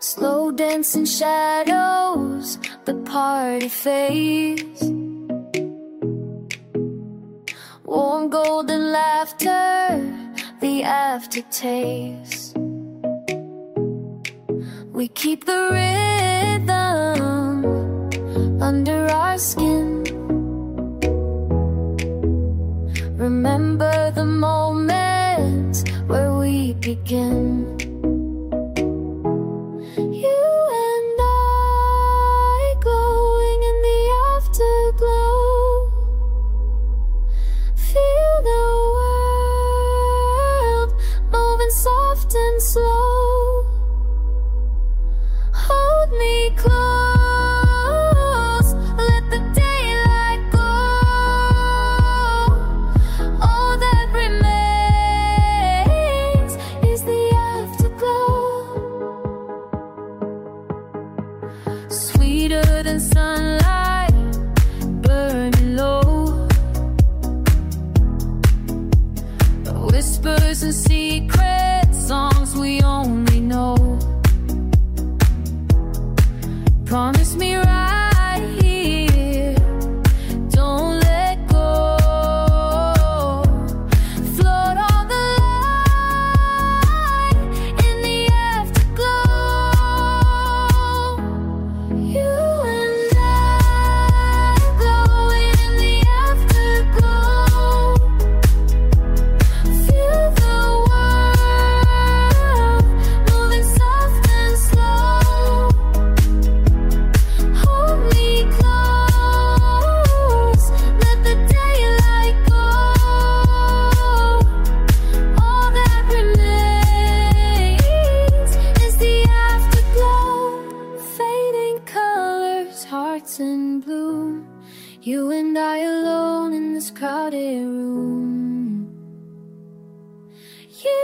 Slow dancing shadows, the party fades. Warm golden laughter, the aftertaste. We keep the rhythm under our skin. Remember the moments where we begin. You and I glowing in the afterglow. Feel the world moving soft and slow. Hold me close, let the daylight go. All that remains is the afterglow. Sweeter than sunlight, burning low. Whispers and secrets, songs we only know. Promise me right here, don't let go. Float on the light in the afterglow. You and I glowing in the afterglow. Feel the world moving soft and slow. Hold me close, let the daylight go. All that remains is the afterglow. Fading colors, hearts in bloom. You and I alone in this crowded room. You